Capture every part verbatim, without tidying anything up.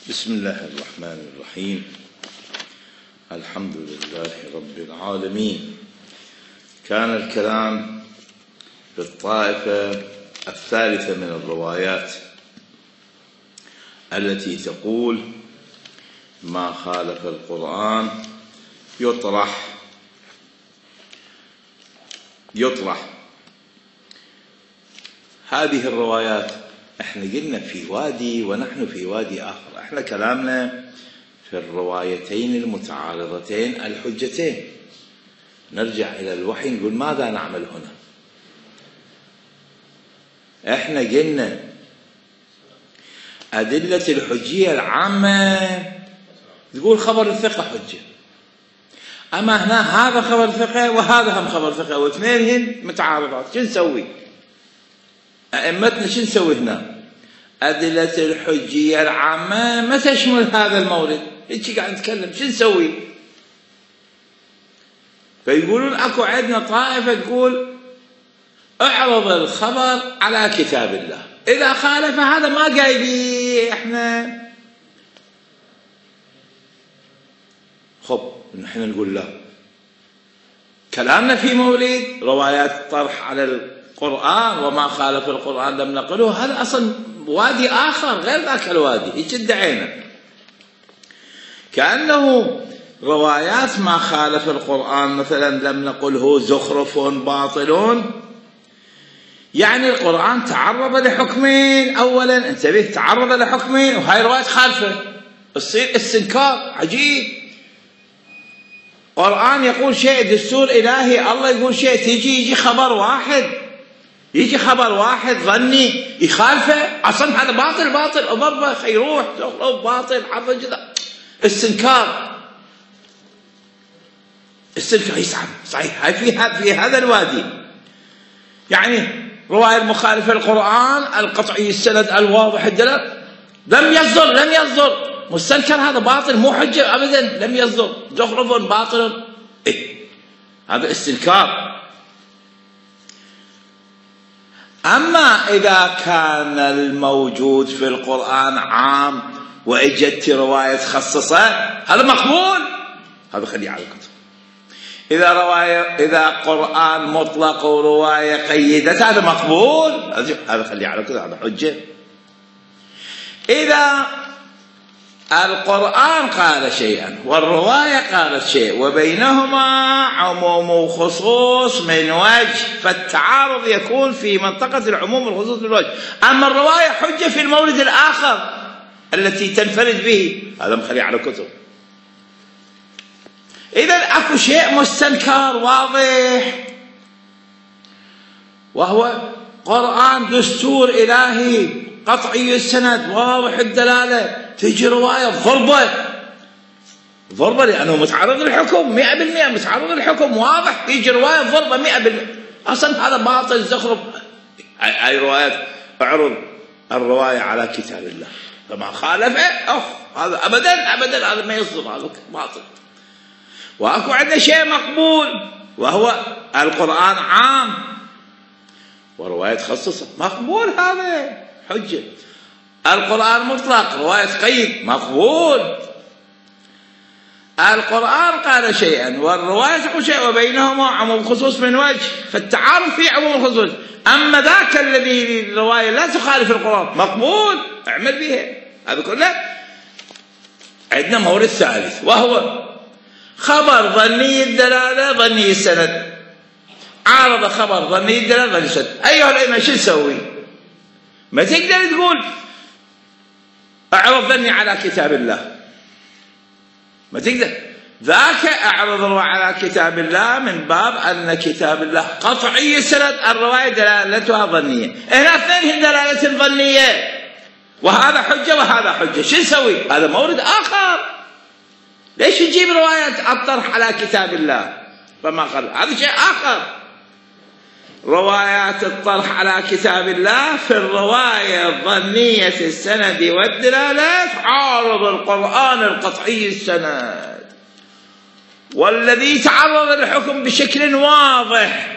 بسم الله الرحمن الرحيم. الحمد لله رب العالمين. كان الكلام في الطائفة الثالثة من الروايات التي تقول ما خالف القرآن يطرح يطرح هذه الروايات احنا قلنا في وادي ونحن في وادي آخر. احنا كلامنا في الروايتين المتعارضتين الحجتين. نرجع إلى الوحي نقول ماذا نعمل هنا؟ احنا قلنا أدلة الحجية العامة تقول خبر الثقة حجة، أما هنا هذا خبر ثقة وهذا هم خبر ثقة واثنين متعارضات. شو نسوي؟ أئمتنا شو نسوي هنا؟ أدلة الحجية العامة ما تشمل هذا المورد، هيك قاعد نتكلم. شو نسوي؟ فيقولون أكو عندنا طائفة تقول اعرض الخبر على كتاب الله، إذا خالف هذا ما قايبي احنا. خب نحن نقول لا، كلامنا في مولد روايات طرح على القرآن وما خالف القرآن لم نقله، هذا أصلا وادي آخر غير ذاك الوادي. هيك ادعينا كأنه روايات ما خالف القرآن مثلا لم نقله زخرف باطل، يعني القرآن تعرض لحكمين. أولا انتبه، تعرض لحكمين وهاي رواية خالفة، تصير استنكار عجيب. القرآن يقول شيء، دستور إلهي، الله يقول شيء، تيجي يجي خبر واحد يجي خبر واحد ظني يخالفه، أصلا هذا باطل باطل ضربه خيروح زخرف باطل حظ كذا. استنكار استنكار يسعى صحيح. هاي في هذا في هذا الوادي، يعني رواية المخالفة للقرآن القطعي السند الواضح الدلالة لم يصدر لم يصدر مستنكر، هذا باطل مو حجة أبدا، لم يصدر زخرف باطل. إيه؟ هذا استنكار. أما إذا كان الموجود في القرآن عام وإجت رواية خصصة هذا مقبول، هذا خليه على الكتب. إذا رواية إذا قرآن مطلق ورواية قيدت هذا مقبول، هذا خليه على الكتب، هذا حجة. إذا القرآن قال شيئا والرواية قالت شيء وبينهما عموم وخصوص من وجه، فالتعارض يكون في منطقة العموم والخصوص من وجه. أما الرواية حجة في المورد الآخر التي تنفرد به، هذا مخليه على كتب. إذا أكو شيء مستنكر واضح وهو قرآن دستور إلهي قطعي السند واضح الدلالة، تجي رواية ضربة ضربة لأنه متعرض للحكم مئة بالمئة، متعرض للحكم واضح، تجي رواية ضربة مئة بالمئة، أصلا هذا باطل زخرف. أي روايات اعرض الرواية على كتاب الله فما خالفه أخ هذا أبدا أبدا هذا ما يصدر، هذا باطل. وأكو عندنا شيء مقبول وهو القرآن عام ورواية خصصة مقبول، هذا حجة. القرآن مطلق رواية قيد مقبول. القرآن قال شيئا والرواية تقول شيء وبينهما عموم خصوص من وجه، فالتعارض في عموم خصوص. أما ذاك الذي الرواية لا تخالف القرآن مقبول، اعمل بها. هذا كله. عندنا مورد ثالث وهو خبر ظني الدلالة ظني السند. عارض خبر ظني الدلالة ظني السند، أيها الأئمة شو نسوي؟ ما تقدر تقول اعرض ظني على كتاب الله، ما تقدر. ذاك اعرض على كتاب الله من باب أن كتاب الله قطعي السند، الرواية دلالتها ظنية. هنا اثنين دلالة ظنية، وهذا حجة وهذا حجة. شو نسوي؟ هذا مورد آخر. ليش نجيب رواية الطرح على كتاب الله فما قال؟ هذا شيء آخر. روايات الطرح على كتاب الله في الرواية الظنية السند والدلالات عارض القرآن القطعي السند، والذي تعرض للحكم بشكل واضح،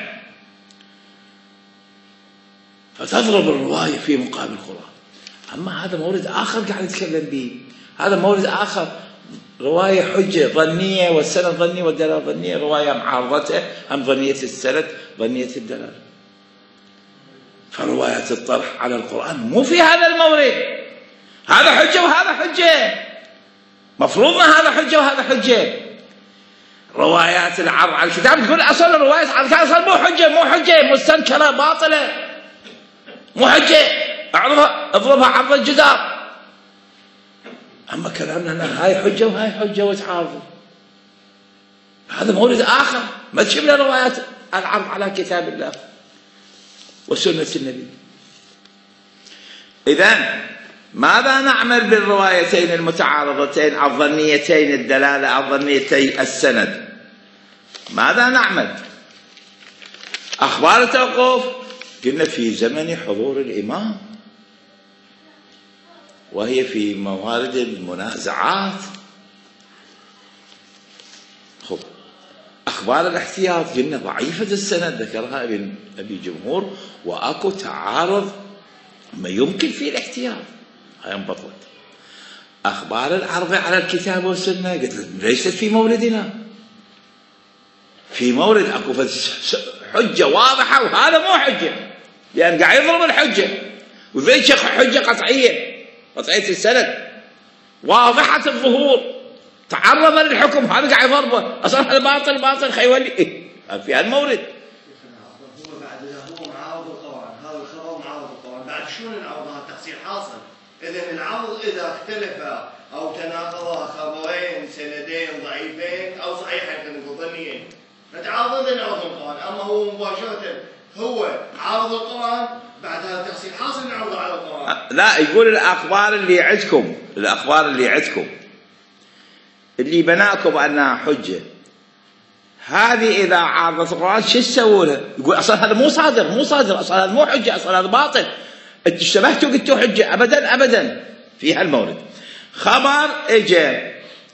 فتضرب الرواية في مقابل القرآن. أما هذا مورد آخر قاعد نتكلم به، هذا مورد آخر. رواية حجة ظنية والسند ظني والدلالة ظنية، رواية معارضته أم ظنية السند ظنية الدلالة. فرواية الطرح على القرآن مو في هذا المورد، هذا حجة وهذا حجة، مفروضنا هذا حجة وهذا حجة. روايات العرض على الكتاب تقول أصلا رواية على الكتاب أصلا مو حجة، مو حجة، مستنكرة باطلة، مو حجة، اعرضها اضربها عرض الجدار. أما كلامنا لا، هاي حجة وهاي حجة وتعارض، هذا مورد آخر. ما تجيب لنا روايات العرض على كتاب الله وسنة النبي. إذن ماذا نعمل بالروايتين المتعارضتين الظنيتين الدلالة الظنيتين السند؟ ماذا نعمل؟ أخبار التوقف قلنا في زمن حضور الإمام، وهي في موارد المنازعات. خب أخبار الاحتياط قلنا ضعيفة السند، ذكرها ابن أبي جمهور، وأكو تعارض ما يمكن فيه الاحتياط، هاي انبطلت. أخبار العرض على الكتاب والسنة قلت ليست في موردنا، في مورد أكو حجة واضحة وهذا مو حجة، لأن قاعد يضرب الحجة، وذيك حجة قطعية، قطعية السند واضحة الظهور، تعرض للحكم، هذا قاعد يضربه، أصلا هذا باطل باطل خيولي إيه؟ في هالمورد. هو بعد إذا هو معارض القرآن، هذا الخبر معارض القرآن، بعد شلون العرض هذا التقصير حاصل؟ إذا العرض إذا اختلف أو تناقضا خبرين سندين ضعيفين أو صحيحين خلينا نقول ظنيين، نتعارض نعرض القرآن. أما هو مباشرة هو عارض القرآن، بعد هذا التقصير حاصل نعرض على القرآن. لا، يقول الأخبار اللي عندكم، الأخبار اللي عندكم اللي بناكم أنها حجة، هذه إذا عارضت القرآن شو تسووا لها؟ يقول أصلا هذا مو صادر، مو صادر أصلا، هذا مو حجة، أصلا هذا باطل، أنتوا اشتبهتوا قلتوا حجة، أبدا أبدا في هالمورد. خبر إجا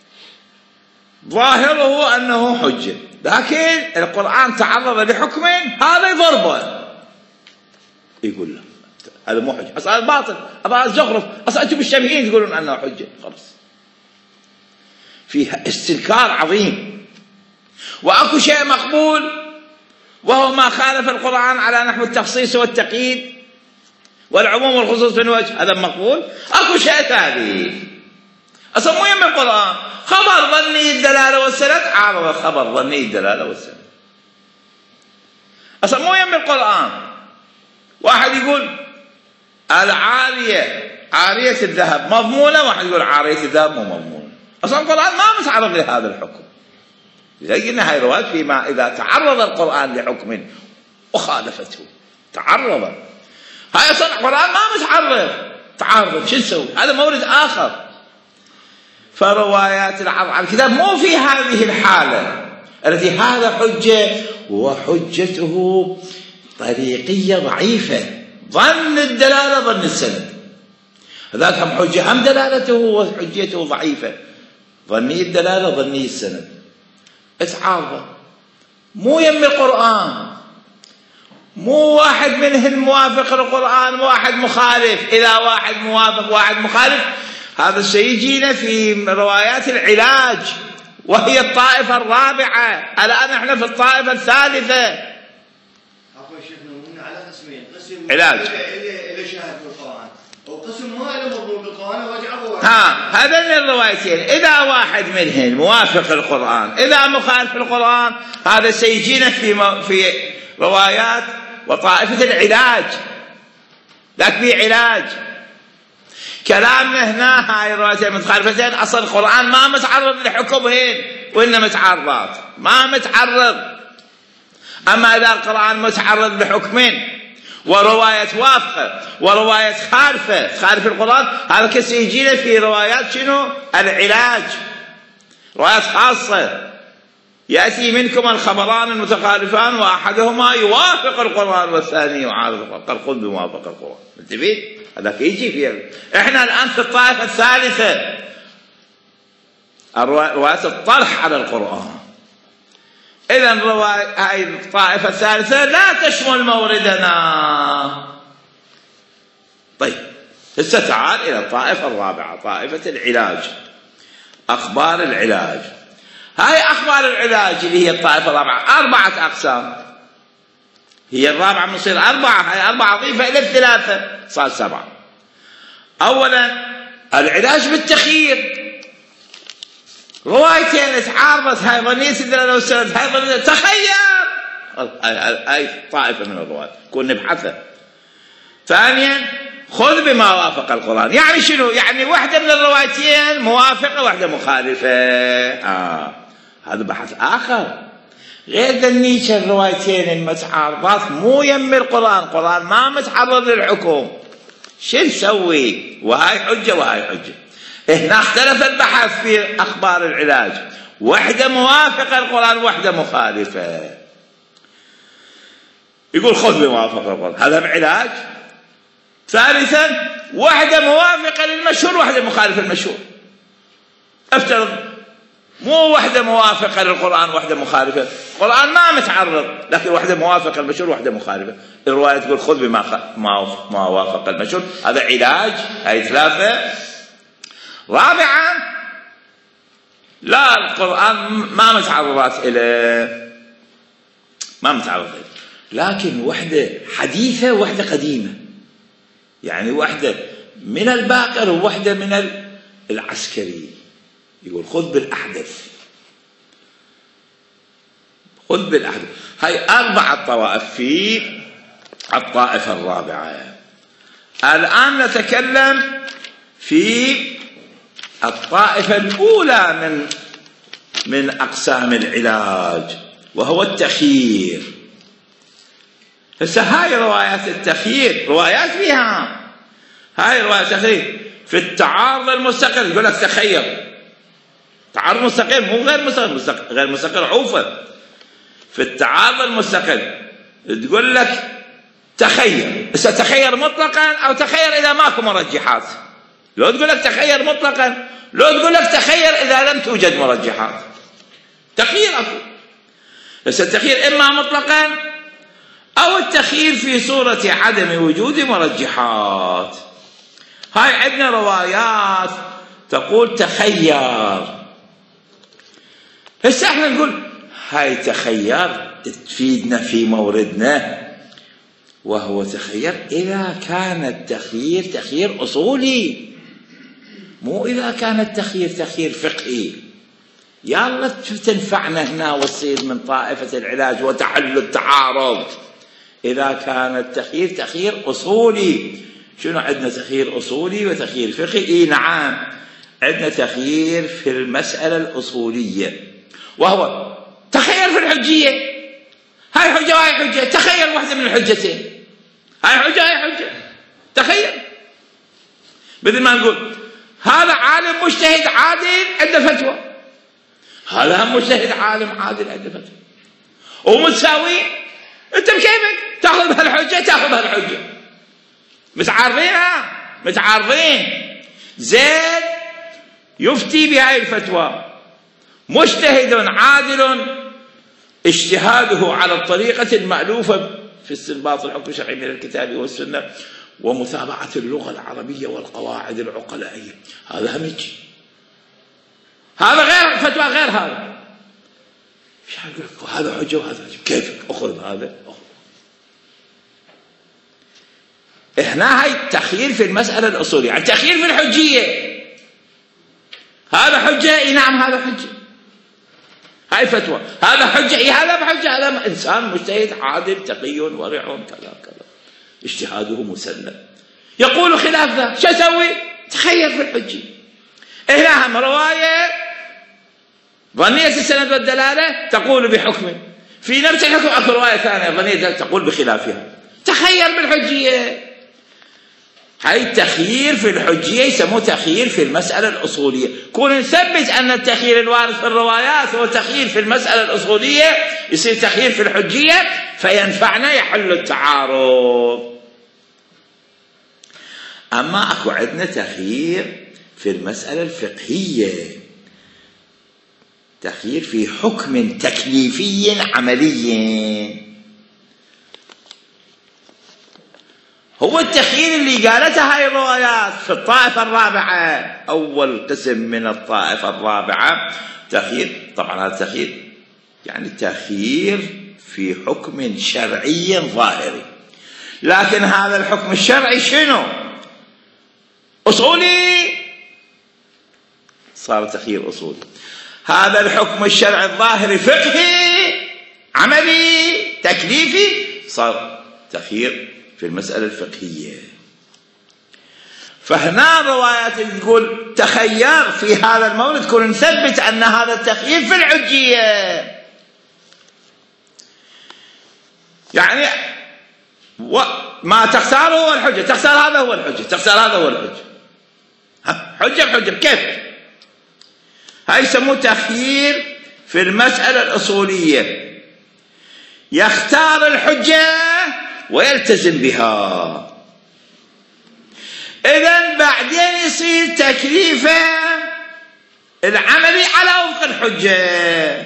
ظاهره أنه حجة، لكن القرآن تعرض لحكم هذا يضربه، يقول له هذا مو حجة، أصلا هذا باطل، هذا زخرف، أصلا أنتم مشتبهين تقولون أنه حجة، خلاص. فيها استنكار عظيم. وأكو شيء مقبول وهو ما خالف القرآن على نحو التخصيص والتقييد والعموم والخصوص من وجه، هذا مقبول. أكو شيء ثاني أصلا مو يم القرآن، خبر ظني الدلالة والسند عارض خبر ظني الدلالة والسند، أصلا مو يم القرآن. واحد يقول العارية عارية الذهب مضمونة، واحد يقول عارية الذهب مو مضمونة، أصلا القرآن ما متعرض لهذا الحكم. زي قلنا هاي روايات فيما إذا تعرض القرآن لحكم وخالفته، تعرض، هاي أصلا القرآن ما متعرض، تعرض شو نسوي؟ هذا مورد آخر. فروايات العرض على الكتاب مو في هذه الحالة التي هذا حجة وحجته طريقية ضعيفة، ظن الدلالة ظن السند، هذاك هم حجة هم دلالته وحجته ضعيفة، ظني الدلالة ظني السند، اتعارض. مو يم القرآن، مو واحد منهم موافق القرآن واحد مخالف، إذا واحد موافق واحد مخالف هذا سيجينا في روايات العلاج، وهي الطائفة الرابعة، الآن احنا في الطائفة الثالثة. عفوا شيخنا، على قسمين، قسم علاج اللي شاهد بالقرآن، وقسم ما له مضمون بالقرآن ورجعوا. ها هذين الروايتين، إذا واحد منهم موافق القرآن إذا مخالف القرآن، هذا سيجينا في م... في روايات وطائفة العلاج، ذاك في علاج. كلامنا هنا هاي الروايتين المتخالفتين أصل القرآن ما متعرض لحكمهن وإنما متعرضات، ما متعرض. أما إذا القرآن متعرض لحكمين ورواية وافقة ورواية خالفة خالف القرآن، هذا كسي يجينا في روايات شنو؟ العلاج، روايات خاصة. يأتي منكم الخبران المتخالفان وأحدهما يوافق القرآن والثاني يعارض القرآن، فالخذ بموافق القرآن. انتبه، هذا يجي فيه. احنا الآن في الطائفة الثالثة، رواية الطرح على القرآن. إذن هاي الطائفة الثالثة لا تشمل موردنا. طيب هسه تعال إلى الطائفة الرابعة، طائفة العلاج، أخبار العلاج. هاي أخبار العلاج اللي هي الطائفة الرابعة أربعة أقسام، هي الرابعة مصير أربعة، هاي أربعة أضيفها إلى الثلاثة صار سبعة. أولا العلاج بالتخيير، روايتين تعارضت، هاي ظنية الدلالة والسند، هاي ظنية، تخير، هاي طائفة من الروايات كون نبحثها. ثانيا خذ بما وافق القرآن، يعني شنو؟ يعني واحدة من الروايتين موافقة واحدة مخالفة، آه. هذا بحث آخر غير ذنيك الروايتين المتعارضات، مو يم القرآن، القرآن ما متعرض للحكم، شو نسوي؟ وهاي حجة وهاي حجة. هنا اختلف البحث في أخبار العلاج، واحدة موافقة القرآن واحدة مخالفة. يقول خذ بموافقة القرآن، هذا بعلاج. ثالثا واحدة موافقة للمشهور واحدة مخالفة للمشهور. افترض مو واحدة موافقة للقرآن واحدة مخالفة، القرآن ما متعرض لكن واحدة موافقة للمشهور واحدة مخالفة، الرواية تقول خذ بما ما وافق المشهور، هذا علاج. هاي ثلاثة. رابعا لا، القرآن ما متعرضات إلى، ما متعرض إلى، لكن واحدة حديثة واحدة قديمة، يعني واحدة من الباقر وواحدة من العسكري. يقول خذ بالأحدث، خذ بالأحدث. هاي أربعة طوائف في الطائفة الرابعة. الآن نتكلم في الطائفة الأولى من من أقسام العلاج، وهو التخيير. هسه هاي روايات التخيير روايات فيها، هاي روايات التخيير في التعارض المستقل، يقول لك تخير، تعارض مستقل مو غير مستقل، مستقل غير مستقل عوفة. في التعارض المستقل تقول لك تخير، هسه تخير مطلقا أو تخير إذا ماكو مرجحات. لو تقول لك تخير مطلقا، لو تقول لك تخير إذا لم توجد مرجحات، تخيير أصلا. بس التخيير إما مطلقا أو التخيير في صورة عدم وجود مرجحات. هاي عندنا روايات تقول تخير. هسه احنا نقول هاي تخير تفيدنا في موردنا، وهو تخير إذا كان التخيير تخيير أصولي، مو إذا كان التخيير تخيير فقهي. يلا تنفعنا هنا وتصير من طائفة العلاج وتحل التعارض. إذا كان التخيير تخيير أصولي، شنو عندنا تخيير أصولي وتخيير فقهي؟ إيه نعم، عندنا تخيير في المسألة الأصولية، وهو تخير في الحجية. هاي حجة وهاي حجة، تخير واحدة من الحجتين، هاي حجة هاي حجة، تخير. بدل ما نقول هذا عالم مجتهد عادل عنده فتوى، هذا هم مجتهد عالم عادل عنده فتوى ومتساوي، انت بكيفك تاخذ بهالحجة تاخذ بهالحجة، متعارضين متعارضين. زيد يفتي بهاي الفتوى، مجتهد عادل اجتهاده على الطريقة المألوفة في استنباط الحكم الشرعي من الكتاب والسنة ومتابعة اللغة العربية والقواعد العقلائية، هذا همج، هذا غير فتوى غير هذا. مش يقول لك هذا حجة وهذا حجة، كيفك أخذ هذا أخذ. هنا هاي التخيير في المسألة الأصولية، يعني التخيير في الحجية، هذا حجة اي نعم هذا حجة، هاي فتوى، هذا حجة اي هذا بحجة، هذا إنسان مجتهد عادل تقي ورع كذا كذا اجتهاده مسلم، يقول خلاف ذا، شو اسوي؟ تخير في الحجة. هنا هم رواية ظنية السند والدلالة تقول بحكم، في نفس الحكم اكو رواية ثانية ظنية تقول بخلافها، تخير بالحجية. هاي التخيير في الحجية يسموه تخيير في المسألة الأصولية. كون نثبت أن التخيير الوارد في الروايات هو تخيير في المسألة الأصولية، يصير تخيير في الحجية فينفعنا يحل التعارض. أما أكو عندنا تخيير في المسألة الفقهية، تخيير في حكم تكليفي عملي. هو التخيير اللي قالتها هاي الروايات في الطائفة الرابعة. أول قسم من الطائفة الرابعة تخيير، طبعا هذا تخيير يعني تخيير في حكم شرعي ظاهري، لكن هذا الحكم الشرعي شنو؟ أصولي، صار تخيير أصولي. هذا الحكم الشرعي الظاهري فقهي عملي تكليفي، صار تخيير في المسألة الفقهية. فهنا الروايات اللي تقول تخير في هذا المورد كون نثبت أن هذا التخيير في الحجية، يعني ما تختاره هو الحجة، تختار هذا هو الحجة، تختار هذا هو الحجة، حجة بحجة بكيف. هاي يسموه تخيير في المسألة الأصولية، يختار الحجة ويلتزم بها. إذن بعدين يصير تكليفه العملي على وفق الحجة.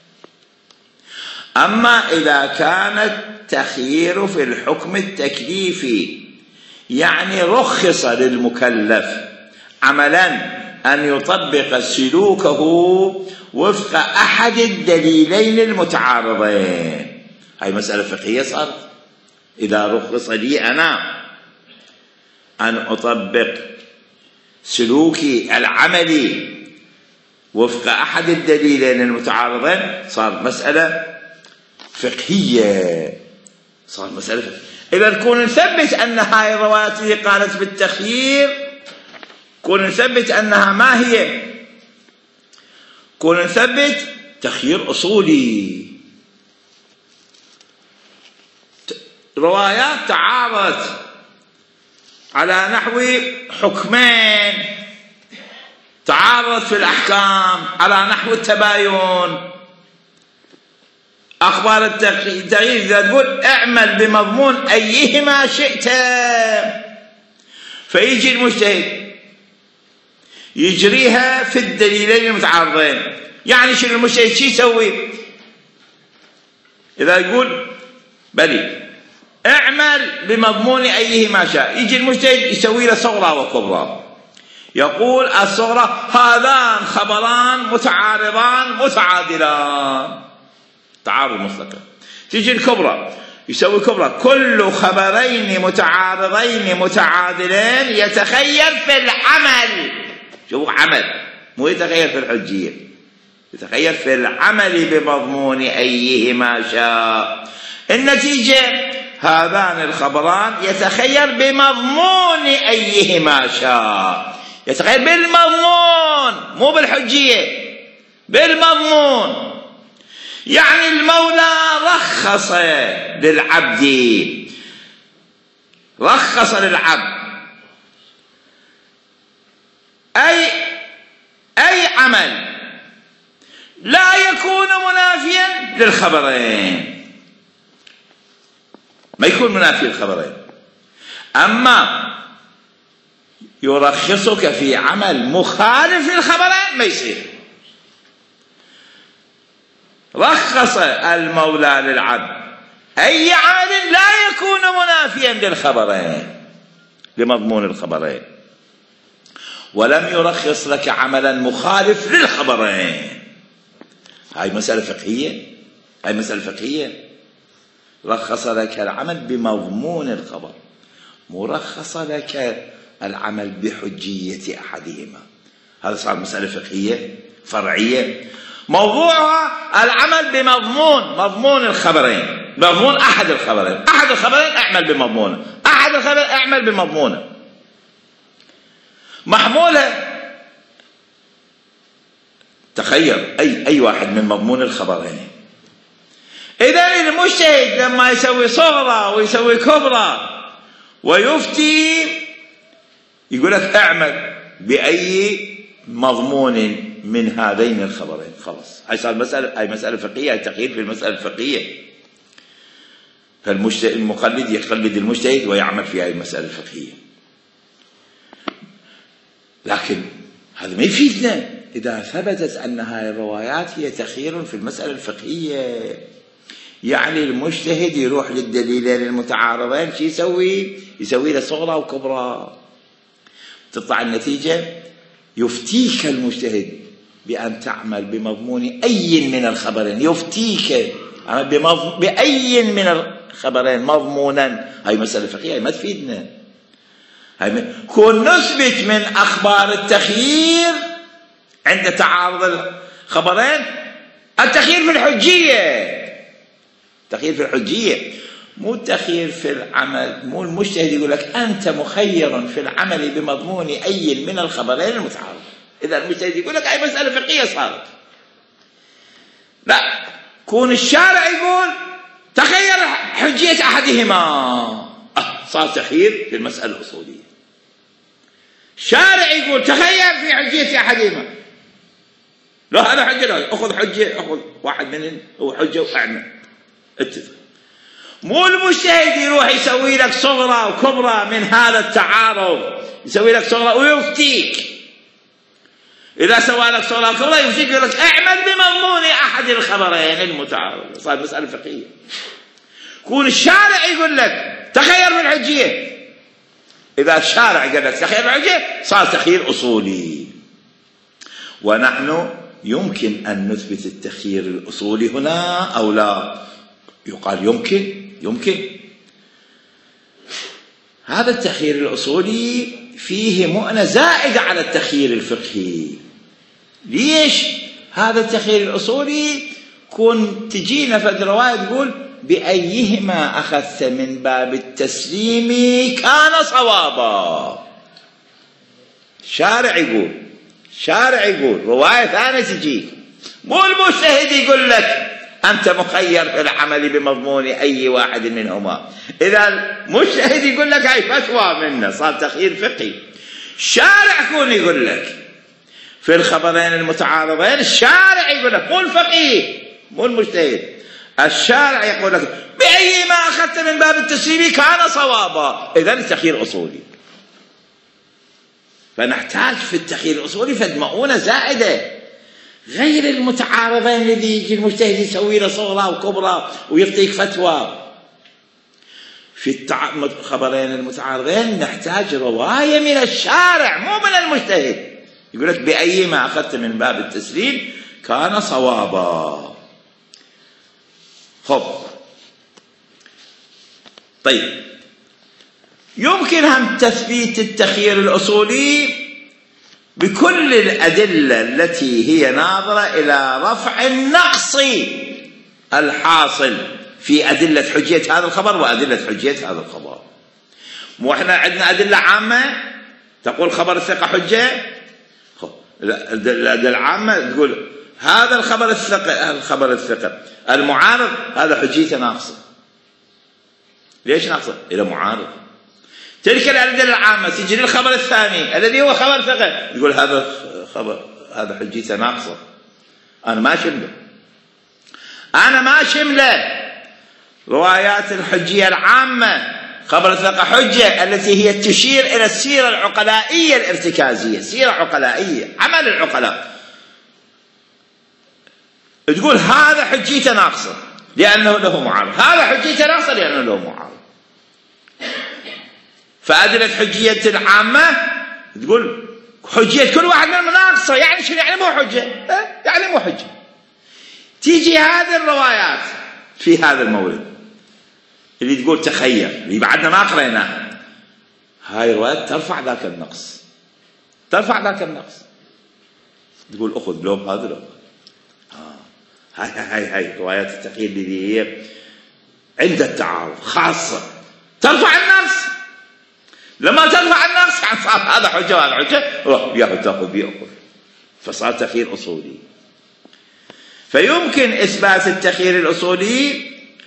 أما إذا كان التخيير في الحكم التكليفي يعني رخص للمكلف عملا أن يطبق سلوكه وفق أحد الدليلين المتعارضين، هاي مسألة فقهية صارت. إذا رخص لي أنا أن أطبق سلوكي العملي وفق أحد الدليلين المتعارضين صار مسألة فقهية، صار مسألة فقهية. إذا نكون نثبت أن هاي الروايات اللي قالت بالتخيير كون نثبت أنها ما هي، كون نثبت تخيير أصولي. روايات تعارضت على نحو حكمين، تعارضت في الأحكام على نحو التباين. أخبار التغيير إذا تقول اعمل بمضمون أيهما شئت، فيجي المجتهد يجريها في الدليلين المتعارضين. يعني شنو المجتهد شو يسوي؟ إذا يقول بلي اعمل بمضمون أيهما شاء، يجي المجتهد يسوي له صغرى وكبرى، يقول الصغرى هذان خبران متعارضان متعادلان، تعارض مطلقا. تيجي الكبرى يسوي كبرى كل خبرين متعارضين متعادلين يتخير في العمل. شوفوا عمل، مو يتخير في الحجية، يتخير في العمل بمضمون أيهما شاء. النتيجة هذان الخبران يتخير بمضمون أيهما شاء، يتخير بالمضمون مو بالحجية، بالمضمون. يعني المولى رخص للعبد، رخص للعبد أي أي عمل لا يكون منافيا للخبرين، ما يكون منافي للخبرين. أما يرخصك في عمل مخالف للخبرين ما يصير. رخص المولى للعبد أي عمل لا يكون منافيا للخبرين، لمضمون الخبرين، ولم يرخص لك عملا مخالف للخبرين. هاي مسألة فقهية، هاي مسألة فقهية. رخص لك العمل بمضمون الخبر، مرخص لك العمل بحجية أحدهما. هذا صار مسألة فقهية فرعية موضوعها العمل بمضمون مضمون الخبرين، مضمون أحد الخبرين. أحد الخبرين اعمل بمضمونه، أحد الخبرين اعمل بمضمونه، محمولة تخير أي أي واحد من مضمون الخبرين. إذا المجتهد لما يسوي صغرى ويسوي كبرى ويفتي يقول لك اعمل بأي مضمون من هذين الخبرين، خلاص هاي صار مسألة، هاي مسألة فقهية، هاي تقييد في المسألة الفقهية. فالمجتهد المقلد يقلد المجتهد ويعمل في هاي المسألة الفقهية. لكن هذا ما يفيدنا إذا ثبتت أن هاي الروايات هي تخيير في المسألة الفقهية. يعني المجتهد يروح للدليلين المتعارضين شو يسوي؟ يسوي له صغرى وكبرى، تطلع النتيجة يفتيك المجتهد بأن تعمل بمضمون أي من الخبرين، يفتيك بأي من الخبرين مضمونا. هاي مسألة فقهية ما تفيدنا. هاي كون نثبت من أخبار التخيير عند تعارض الخبرين التخيير في الحجية، التخيير في الحجية، مو التخيير في العمل. مو المجتهد يقول لك أنت مخير في العمل بمضمون أي من الخبرين المتعارض. إذا المجتهد يقول لك أي مسألة فقهية صارت، لا، كون الشارع يقول تخير حجية أحدهما، أه صار تخيير في المسألة الأصولية. الشارع يقول تخير في حجية أحدهما، لا هذا حجة، لا أخذ حجة، أخذ واحد منهم هو حجة وأعمل، اتفق. مو المجتهد يروح يسوي لك صغرى وكبرى من هذا التعارض، يسوي لك صغرى ويفتيك. إذا سوى لك صغرى وكبرى يفتيك، يقول لك اعمل بمضمون أحد الخبرين المتعارض، صار مسألة فقهية. كون الشارع يقول لك تخير في الحجية، إذا الشارع قال لك تخير في الحجية صار تخيير أصولي. ونحن يمكن أن نثبت التخيير الأصولي هنا أو لا؟ يقال يمكن، يمكن. هذا التخيير الأصولي فيه مؤنة زائدة على التخيير الفقهي. ليش؟ هذا التخيير الأصولي كن تجينا فد رواية تقول بأيهما أخذت من باب التسليم كان صوابا. شارع يقول، شارع يقول، رواية ثانية تجي، مو المجتهد يقول لك أنت مخير في العمل بمضمون أي واحد منهما. إذا المجتهد يقول لك هاي فتوى منه، صار تخيير فقهي. الشارع كون يقول لك في الخبرين المتعارضين، الشارع يقول لك، مو الفقيه، مو المجتهد، الشارع يقول لك بأي ما أخذت من باب التسليم كان صوابا. إذا التخيير أصولي. فنحتاج في التخيير الأصولي فد مؤونة زائدة غير المتعارضين الذي يجي المجتهد يسوي له صغرى وكبرى ويعطيك فتوى. في الخبرين المتعارضين نحتاج رواية من الشارع مو من المجتهد، يقول لك بأي ما أخذت من باب التسليم كان صوابا. خب طيب، يمكن هم تثبيت التخيير الأصولي بكل الأدلة التي هي ناظرة إلى رفع النقص الحاصل في أدلة حجية هذا الخبر وأدلة حجية هذا الخبر. مو احنا عندنا أدلة عامة تقول خبر الثقة حجة، الأدلة العامة تقول هذا الخبر الثقة، الخبر الثقة المعارض هذا حجيته ناقصة. ليش ناقصة؟ إلى معارض. تلك الأدلة العامة تجي للخبر الثاني الذي هو خبر ثقة، يقول هذا خبر هذا حجيته ناقصة، أنا ما شمله، أنا ما شمله روايات الحجية العامة خبر الثقة حجة التي هي تشير إلى السيرة العقلائية الارتكازية، سيرة عقلائية عمل العقلاء، تقول هذا حجيته ناقصة لأنه له معارض، هذا حجيته ناقصة لأنه له معارض. فأدلة حجية العامة تقول حجية كل واحد منهم ناقصة، يعني شنو؟ يعني مو حجة، يعني مو حجة. تيجي هذه الروايات في هذا المورد اللي تقول تخير، اللي بعدنا ما قريناها، هاي الروايات ترفع ذاك النقص، ترفع ذاك النقص، تقول أخذ لهم هذا لهم. آه. هاي هاي هاي روايات التخيير اللي هي عند التعارض خاصة ترفع النقص. لما ترفع النقص صار هذا حجة وهذا حجة، روح ياخذ تاخذ بيأخذ، فصار تخيير أصولي. فيمكن إثبات التخيير الأصولي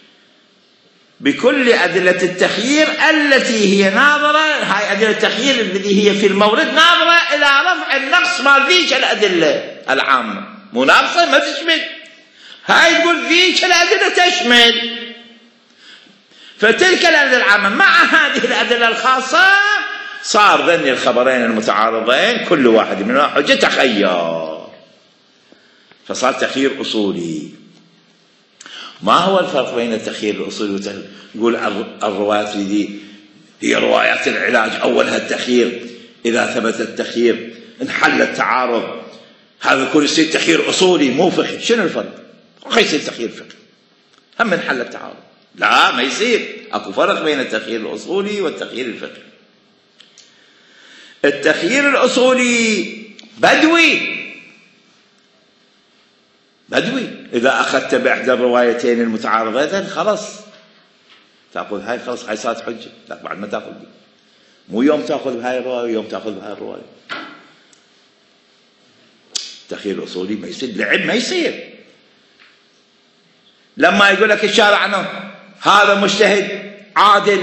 بكل أدلة التخيير التي هي ناظرة، هاي أدلة التخيير التي هي في المورد ناظرة إلى رفع النقص ما ذيك الأدلة العامة، مو ناقصة ما تشمل، هاي تقول ذيك الأدلة تشمل. فتلك الأدلة العامة مع هذه الأدلة الخاصة صار ذني الخبرين المتعارضين كل واحد منها حجة تخير، فصار تخيير أصولي. ما هو الفرق بين التخيير الأصولي والتخيير؟ يقول الروايات دي هي روايات العلاج، أولها التخيير، إذا ثبت التخيير انحل التعارض، هذا كل يصير تخيير أصولي مو فقهي. شنو الفرق؟ كيف يصير تخيير فقهي؟ هم انحل التعارض. لا، ما يصير. أكو فرق بين التخيير الأصولي والتخيير الفقهي. التخيير الأصولي بدوي بدوي إذا أخذت بإحدى الروايتين المتعارضتين خلاص تأخذ هاي، خلاص هاي صارت حجة، لكن بعد ما تأخذ دي. مو يوم تأخذ بهاي الرواية ويوم تأخذ بهاي الرواية. التخيير الأصولي ما يصير، لعب ما يصير. لما يقول لك الشارع عنه هذا مجتهد عادل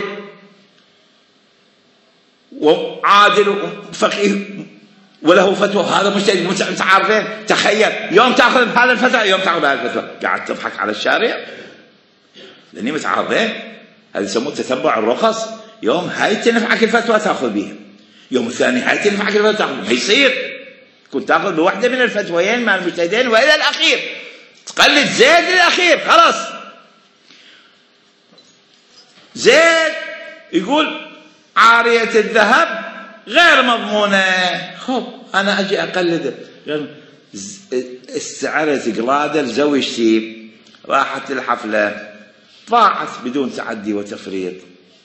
وعادل وفقيه وله فتوى، هذا مجتهد متعارفين، تخيل يوم تأخذ بهذا الفتوى يوم تأخذ بهذا الفتوى، قاعد تضحك على الشارع لأني متعارضين. هذا يسموه تتبع الرخص. يوم هاي تنفعك الفتوى تأخذ بها، يوم الثاني هاي تنفعك الفتوى تأخذ بها. ما يصير كنت تأخذ بواحدة من الفتويين مع المجتهدين وإلى الأخير تقلد زيد للأخير. خلاص زيد يقول عارية الذهب غير مضمونة، خب أنا أجي أقلده. استعرت قلادة لزوجتي، راحت الحفلة ضاعت بدون تعدي وتفريط،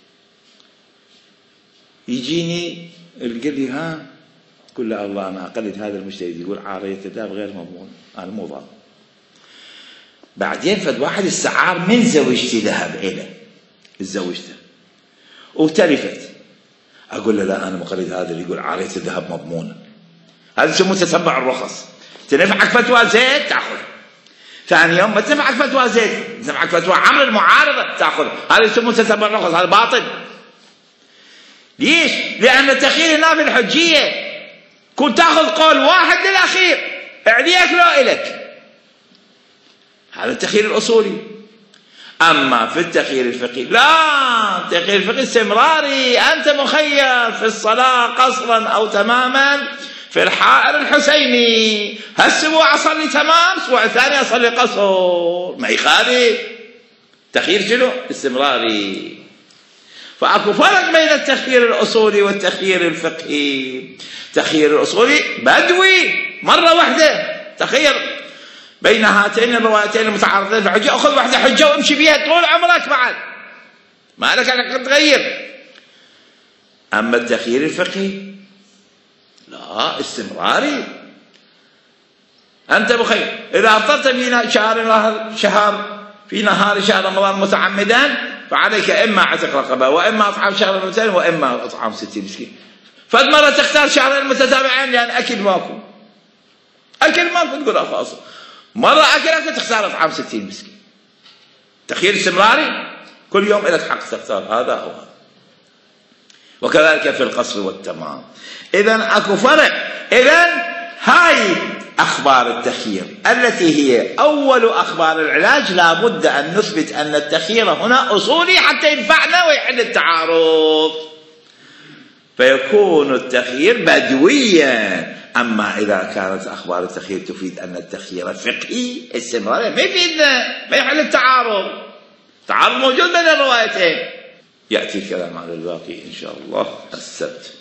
يجيني يقول لي ها، قل له الله أنا أقلد هذا المجتهد يقول عارية الذهب غير مضمونة، أنا مو ضامن. بعدين فد واحد استعار من زوجتي ذهب إلى الزوجته وتلفت، أقول له لا أنا مقلد هذا اللي يقول عارية الذهب مضمونة. هذا يسموه تتبع الرخص. تنفعك فتوى زيد تأخذ، ثاني يوم ما تنفعك فتوى زيد تنفعك فتوى عمرو المعارضة تأخذ، هذا يسموه تتبع الرخص. هذا باطل. ليش؟ لأن التخيير هنا في الحجية، كنت تأخذ قول واحد للأخير عليك لو إلك، هذا التخيير الأصولي. أما في التخيير الفقهي لا، التخيير الفقهي استمراري، أنت مخير في الصلاة قصرا أو تماما في الحائر الحسيني، هالسبوع أصلي تمام، الأسبوع الثاني أصلي قصر، ما يخالف. تخيير شنو؟ استمراري. فأكو فرق بين التخيير الأصولي والتخيير الفقهي. التخيير الأصولي بدوي مرة واحدة، تخير بين هاتين الروايتين المتعارضين في حجة، أخذ واحدة حجة وامشي بيها طول عمرك، بعد ما لك أنك تغير. أما التخيير الفقهي لا، استمراري. أنت بخير إذا أفطرت في شهر شهر في نهار شهر رمضان متعمدا فعليك إما عتق رقبة وإما أطعام شهر المتين وإما أطعام ستين مسكين. فد مرة تختار شهرين متتابعين لأن أكل ماكو أكل ماكو تقول خلاص، مرة أكلك تختار أطعام ستين مسكين. تخيير استمراري، كل يوم لك حق تختار هذا أو هذا. وكذلك في القصر والتمام. إذن أكو فرق. إذن هاي أخبار التخيير التي هي أول أخبار العلاج، لا بد أن نثبت أن التخيير هنا أصولي حتى ينفعنا ويحل التعارض، فيكون التخيير بدويا. أما إذا كانت أخبار التخيير تفيد أن التخيير فقهي استمراري، ما يفيدنا، ما يحل التعارض. التعارض موجود بين الروايتين. يأتي الكلام على الباقي إن شاء الله السبت.